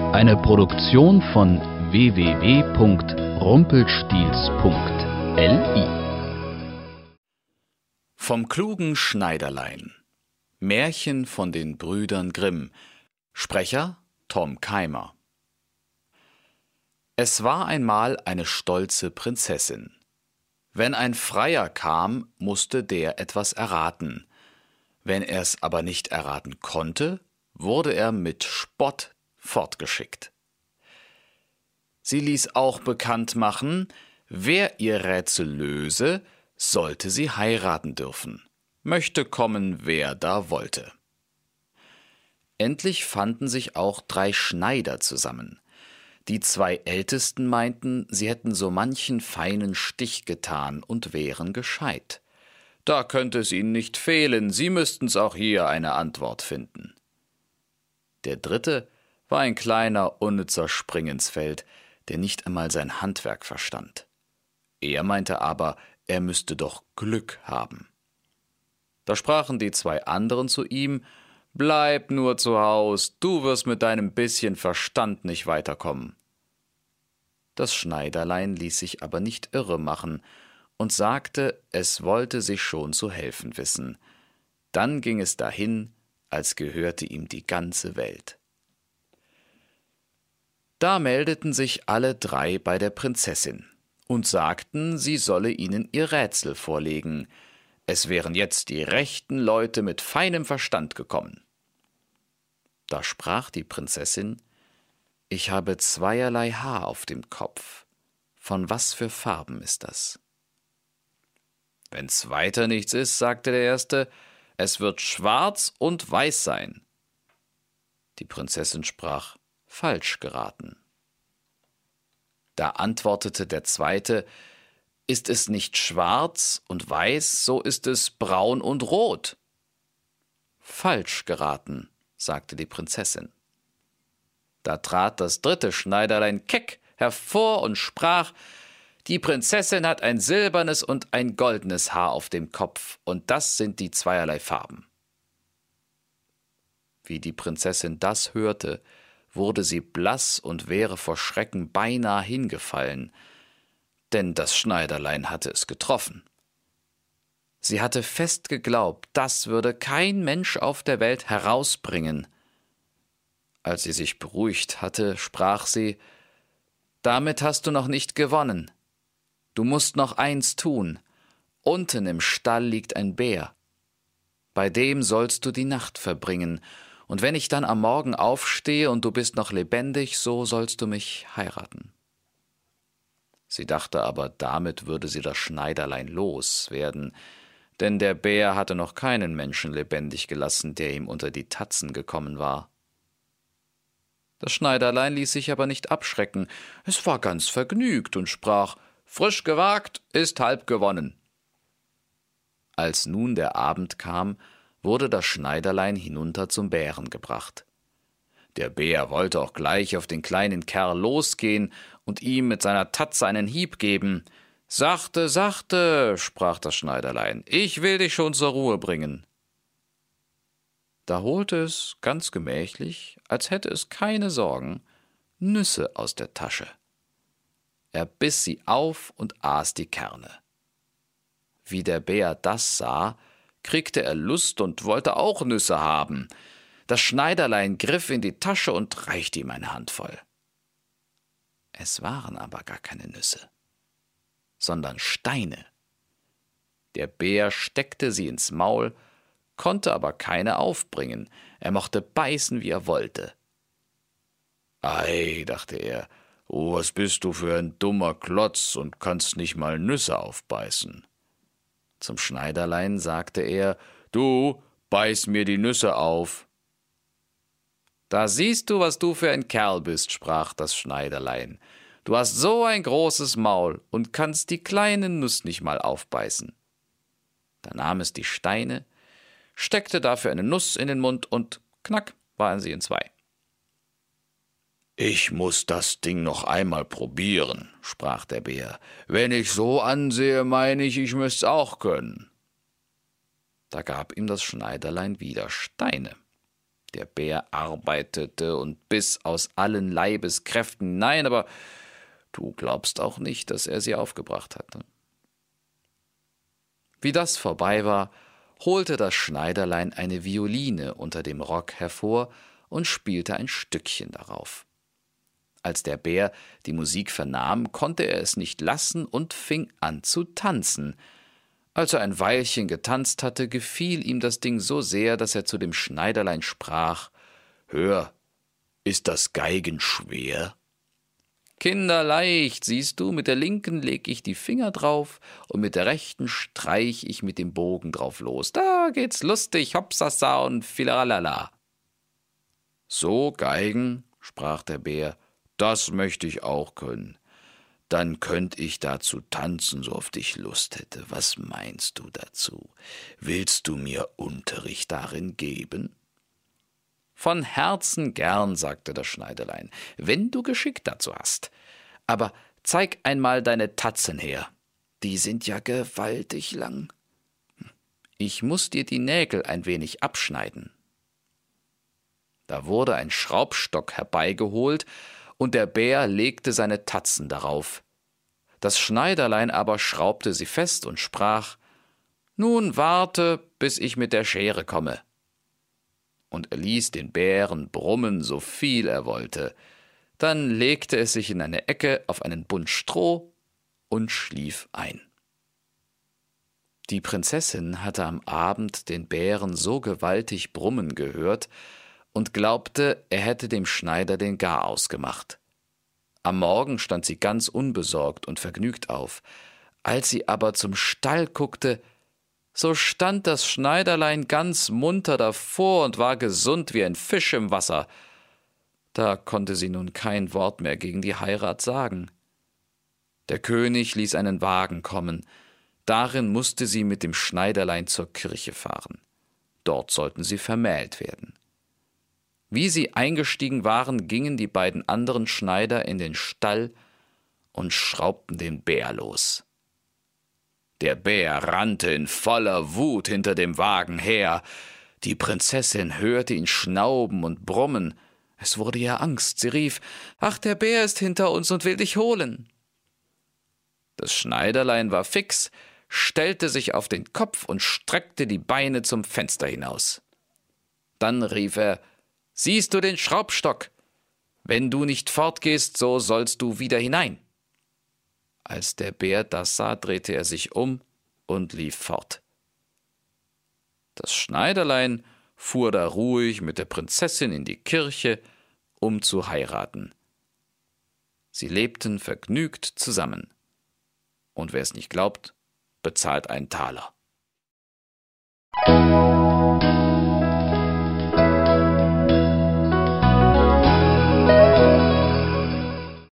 Eine Produktion von www.rumpelstilzchen.li. Vom klugen Schneiderlein. Märchen von den Brüdern Grimm. Sprecher Tom Keimer. Es war einmal eine stolze Prinzessin. Wenn ein Freier kam, musste der etwas erraten. Wenn er es aber nicht erraten konnte, wurde er mit Spott fortgeschickt. Sie ließ auch bekannt machen, wer ihr Rätsel löse, sollte sie heiraten dürfen, möchte kommen, wer da wollte. Endlich fanden sich auch 3 Schneider zusammen. Die 2 Ältesten meinten, sie hätten so manchen feinen Stich getan und wären gescheit. Da könnte es ihnen nicht fehlen, sie müssten's auch hier eine Antwort finden. Der 3. war ein kleiner, unnützer Springensfeld, der nicht einmal sein Handwerk verstand. Er meinte aber, er müsste doch Glück haben. Da sprachen die 2 anderen zu ihm: »Bleib nur zu Haus, du wirst mit deinem bisschen Verstand nicht weiterkommen.« Das Schneiderlein ließ sich aber nicht irre machen und sagte, es wollte sich schon zu helfen wissen. Dann ging es dahin, als gehörte ihm die ganze Welt. Da meldeten sich alle 3 bei der Prinzessin und sagten, sie solle ihnen ihr Rätsel vorlegen. Es wären jetzt die rechten Leute mit feinem Verstand gekommen. Da sprach die Prinzessin: »Ich habe zweierlei Haar auf dem Kopf. Von was für Farben ist das?« »Wenn's weiter nichts ist«, sagte der Erste, »es wird schwarz und weiß sein.« Die Prinzessin sprach: »Falsch geraten.« Da antwortete der Zweite: »Ist es nicht schwarz und weiß, so ist es braun und rot.« »Falsch geraten«, sagte die Prinzessin. Da trat das 3. Schneiderlein keck hervor und sprach: »Die Prinzessin hat ein silbernes und ein goldenes Haar auf dem Kopf, und das sind die zweierlei Farben.« Wie die Prinzessin das hörte, wurde sie blass und wäre vor Schrecken beinahe hingefallen, denn das Schneiderlein hatte es getroffen. Sie hatte fest geglaubt, das würde kein Mensch auf der Welt herausbringen. Als sie sich beruhigt hatte, sprach sie: »Damit hast du noch nicht gewonnen. Du musst noch eins tun. Unten im Stall liegt ein Bär. Bei dem sollst du die Nacht verbringen, und wenn ich dann am Morgen aufstehe und du bist noch lebendig, so sollst du mich heiraten.« Sie dachte aber, damit würde sie das Schneiderlein loswerden, denn der Bär hatte noch keinen Menschen lebendig gelassen, der ihm unter die Tatzen gekommen war. Das Schneiderlein ließ sich aber nicht abschrecken, es war ganz vergnügt und sprach: »Frisch gewagt ist halb gewonnen.« Als nun der Abend kam, wurde das Schneiderlein hinunter zum Bären gebracht. Der Bär wollte auch gleich auf den kleinen Kerl losgehen und ihm mit seiner Tatze einen Hieb geben. »Sachte, sachte«, sprach das Schneiderlein, »ich will dich schon zur Ruhe bringen.« Da holte es ganz gemächlich, als hätte es keine Sorgen, Nüsse aus der Tasche. Er biss sie auf und aß die Kerne. Wie der Bär das sah, kriegte er Lust und wollte auch Nüsse haben. Das Schneiderlein griff in die Tasche und reichte ihm eine Handvoll. Es waren aber gar keine Nüsse, sondern Steine. Der Bär steckte sie ins Maul, konnte aber keine aufbringen. Er mochte beißen, wie er wollte. »Ei«, dachte er, »oh, was bist du für ein dummer Klotz und kannst nicht mal Nüsse aufbeißen.« Zum Schneiderlein sagte er: »Du, beiß mir die Nüsse auf.« »Da siehst du, was du für ein Kerl bist«, sprach das Schneiderlein. »Du hast so ein großes Maul und kannst die kleine Nuss nicht mal aufbeißen.« Da nahm es die Steine, steckte dafür eine Nuss in den Mund und knack waren sie in 2. »Ich muß das Ding noch einmal probieren«, sprach der Bär. »Wenn ich so ansehe, meine ich müsst's auch können.« Da gab ihm das Schneiderlein wieder Steine. Der Bär arbeitete und biss aus allen Leibeskräften hinein, aber du glaubst auch nicht, dass er sie aufgebracht hatte. Wie das vorbei war, holte das Schneiderlein eine Violine unter dem Rock hervor und spielte ein Stückchen darauf. Als der Bär die Musik vernahm, konnte er es nicht lassen und fing an zu tanzen. Als er ein Weilchen getanzt hatte, gefiel ihm das Ding so sehr, dass er zu dem Schneiderlein sprach: »Hör, ist das Geigen schwer?« »Kinderleicht, siehst du, mit der linken leg ich die Finger drauf und mit der rechten streich ich mit dem Bogen drauf los. Da geht's lustig, hopsasa und filaralala.« »So Geigen«, sprach der Bär, »das möchte ich auch können. Dann könnt ich dazu tanzen, so oft ich Lust hätte. Was meinst du dazu? Willst du mir Unterricht darin geben?« »Von Herzen gern«, sagte das Schneiderlein, »wenn du Geschick dazu hast. Aber zeig einmal deine Tatzen her. Die sind ja gewaltig lang. Ich muß dir die Nägel ein wenig abschneiden.« Da wurde ein Schraubstock herbeigeholt, und der Bär legte seine Tatzen darauf. Das Schneiderlein aber schraubte sie fest und sprach: »Nun warte, bis ich mit der Schere komme.« Und er ließ den Bären brummen, so viel er wollte. Dann legte es sich in eine Ecke auf einen Bund Stroh und schlief ein. Die Prinzessin hatte am Abend den Bären so gewaltig brummen gehört und glaubte, er hätte dem Schneider den Garaus gemacht. Am Morgen stand sie ganz unbesorgt und vergnügt auf. Als sie aber zum Stall guckte, so stand das Schneiderlein ganz munter davor und war gesund wie ein Fisch im Wasser. Da konnte sie nun kein Wort mehr gegen die Heirat sagen. Der König ließ einen Wagen kommen. Darin musste sie mit dem Schneiderlein zur Kirche fahren. Dort sollten sie vermählt werden. Wie sie eingestiegen waren, gingen die beiden anderen Schneider in den Stall und schraubten den Bär los. Der Bär rannte in voller Wut hinter dem Wagen her. Die Prinzessin hörte ihn schnauben und brummen. Es wurde ihr Angst. Sie rief: »Ach, der Bär ist hinter uns und will dich holen.« Das Schneiderlein war fix, stellte sich auf den Kopf und streckte die Beine zum Fenster hinaus. Dann rief er: »Siehst du den Schraubstock? Wenn du nicht fortgehst, so sollst du wieder hinein.« Als der Bär das sah, drehte er sich um und lief fort. Das Schneiderlein fuhr da ruhig mit der Prinzessin in die Kirche, um zu heiraten. Sie lebten vergnügt zusammen. Und wer es nicht glaubt, bezahlt einen Taler.